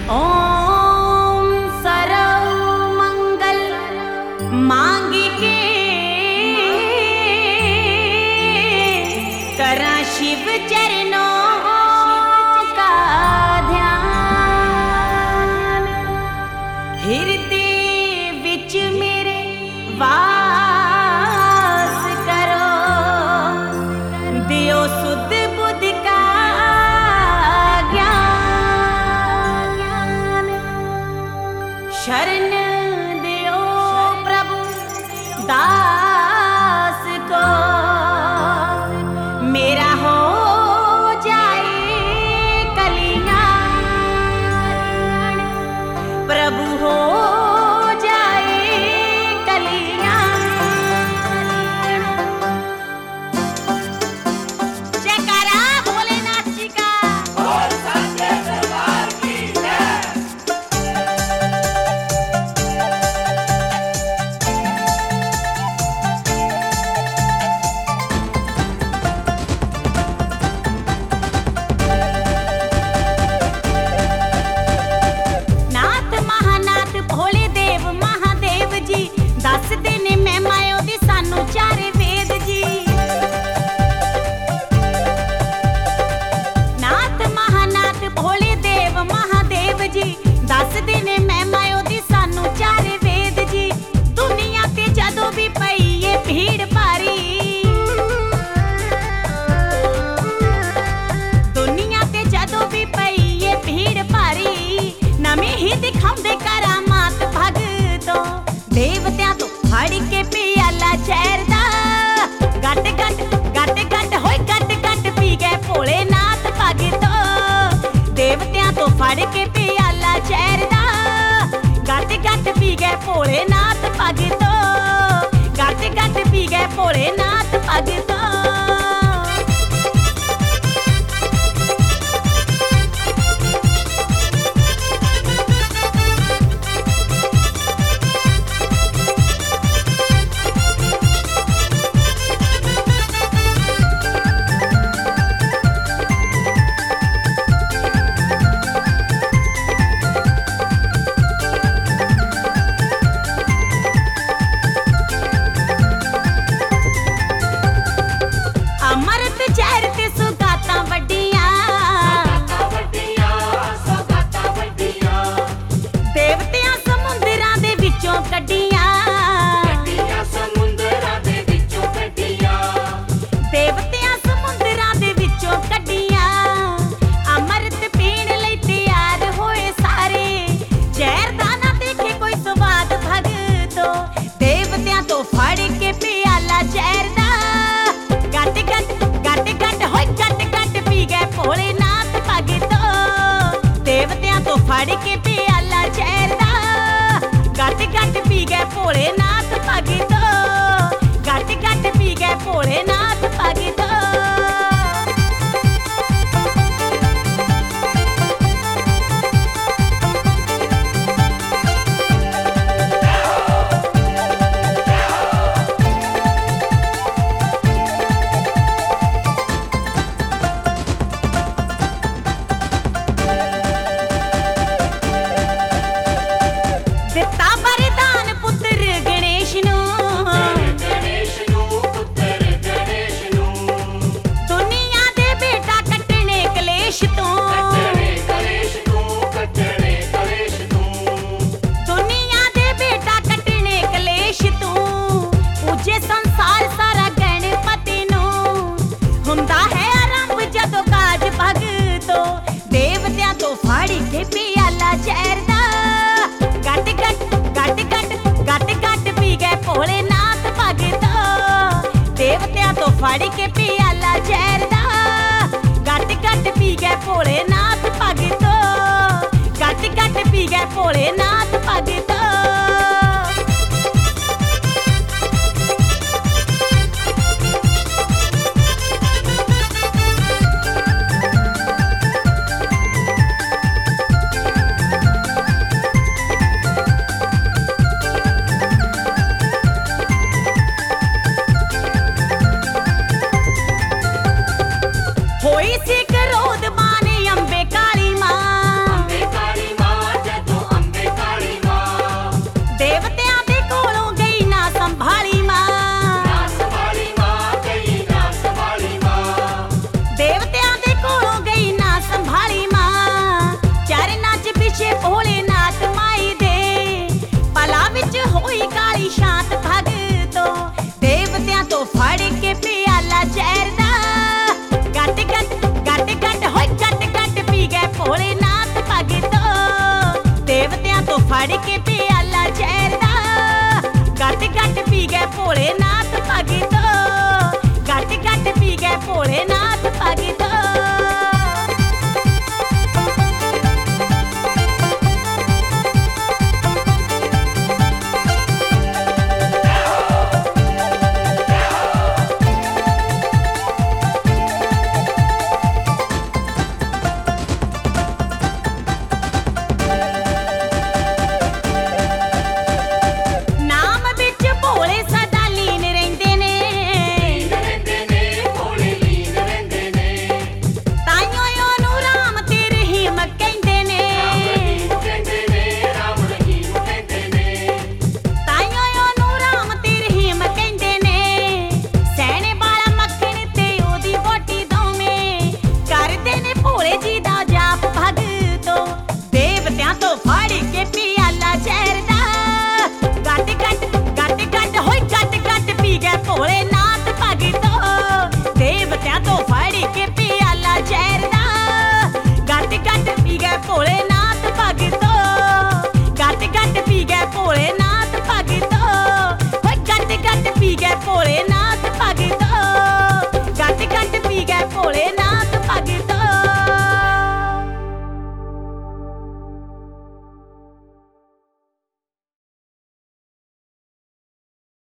ओम सर्व मंगल मांगी के करा शिव चरणों का ध्यान। हृदय विच मेरे वास करो, दियो सुध बुद्धि का ज्ञान। शरण दियो प्रभु दास को, मेरा हो जाए कल्याण। प्रभु हो जाए कल्याण। जयकारा भोलेनाथ जी का। और सच्चे दरबार की जय। नाथ महानाथ भोले देव महादेव जी, दस दिन मैं मायो दी सानू चारे वेद जी। नाथ महानाथ भोले देव महादेव जी, दस दिन मैं मायो दी सानू चारे वेद जी। दुनिया ते जदों भी पई ये भीड़ भारी, दुनिया ते जदों भी पई ये भीड़ भारी, नਵੇਂ ही दिखाउंदे करामात भगतो। देवतियां तो फड़ के पियाला ਜ਼ਹਿਰ ਦਾ, गट गट होए गट गट पी गए भोलेनाथ भगतो। देवतियां तो फड़ के पियाला ਜ਼ਹਿਰ ਦਾ, गट पी गए भोलेनाथ भगतो। गट पी गए भोलेनाथ भगतो। अमृत ਜ਼ਹਿਰ ਤੇ ਸੁਗਾਤਾਂ ਵੱਡੀਆਂ, ਸੌਗਾਤਾਂ ਵੱਡੀਆਂ ਦੇਵਤਿਆਂ ਸਮੁੰਦਰਾਂ ਦੇ ਵਿੱਚੋਂ ਕੱਢੀਆਂ। ਗੱਡੀਆਂ ਸਮੁੰਦਰਾਂ ਦੇ ਵਿੱਚੋਂ ਕੱਢੀਆਂ। ਦੇਵਤਿਆਂ ਸਮੁੰਦਰਾਂ ਦੇ ਵਿੱਚੋਂ ਕੱਢੀਆਂ। ਅੰਮ੍ਰਿਤ ਪੀਣ ਲਈ ਤਿਆਰ ਹੋਏ ਸਾਰੇ, ਜ਼ਹਿਰ ਦਾ ਨਾ ਦੇਖੇ ਕੋਈ ਸਵਾਦ ਭਗਤੋ। ਦੇਵਤਿਆਂ ਤੋਂ ਫੜ ਕੇ ਪਿਆਲਾ ਜ਼ਹਿਰ ਦਾ, ਗਟ ਹੋਏ ਗਟ ਪੀ ਗਏ ਭੋਲੇਨਾਥ ਭਗਤੋ। ਦੇਵਤਿਆਂ ਤੋਂ ਫੜ ਕੇ ਪਿਆਲਾ ਜ਼ਹਿਰ ਦਾ, ਗਟ ਪੀ ਗਏ ਭੋਲੇਨਾਥ ਭਗਤੋ। गट पी गए भोलेनाथ भगतो। ਦਿੱਤਾ ਵਰਦਾਨ ਪੁੱਤਰ ਗਣੇਸ਼ ਨੂੰ, ਗਣੇਸ਼ ਨੂੰ ਪੁੱਤਰ ਗਣੇਸ਼ ਨੂੰ। ਦੁਨੀਆ ਦੇ ਬੇਟਾ ਕੱਟਣੇ ਕਲੇਸ਼ ਤੋਂ। ਕੱਟਣੇ ਕਲੇਸ਼ ਨੂੰ, ਕੱਟਣੇ ਕਲੇਸ਼ ਨੂੰ। ਦੁਨੀਆ ਦੇ ਬੇਟਾ ਕੱਟਣੇ ਕਲੇਸ਼ ਤੋਂ। ਪੂਜੇ ਸੰਸਾਰ ਸਾਰਾ ਗਣਪਤੀ ਨੂੰ, ਹੁੰਦਾ ਹੈ ਆਰੰਭ ਜਦੋਂ ਕਾਜ ਭਗਤੋ। ਦੇਵਤਿਆਂ ਤੋਂ ਫੜ ਕੇ ਪਿਆਲਾ ਜ਼ਹਿਰ ਦਾ, गट पी गए भोलेनाथ भगतो। देवतियां तो फड़ के पियाला ਜ਼ਹਿਰ ਦਾ, गट पी गए भोलेनाथ भगतो। गट पी गए भोलेनाथ भगतो। होई सी क्रोध माने अंबे काली मां, ਅੰਬੇ ਕਾਲੀ ਮਾਂ, ਕੇ ਪਿਆਲਾ ਜ਼ਹਿਰ ਦਾ ਗੱਟ ਗੱਟ ਹੋਏ ਗੱਟ ਪੀ ਗਏ ਭੋਲੇਨਾਥ ਭਗਤੋ ਦੇਵਤਿਆਂ ਤੋਂ ਫੜ ਕੇ ਪਿਆਲਾ ਜ਼ਹਿਰ ਦਾ ਗੱਟ ਪੀ ਗਏ ਭੋਲੇਨਾਥ ਭਗਤੋ ਗੱਟ ਪੀ ਗਏ ਭੋਲੇਨਾਥ ਭਗਤੋ ਜੀ ਦਾ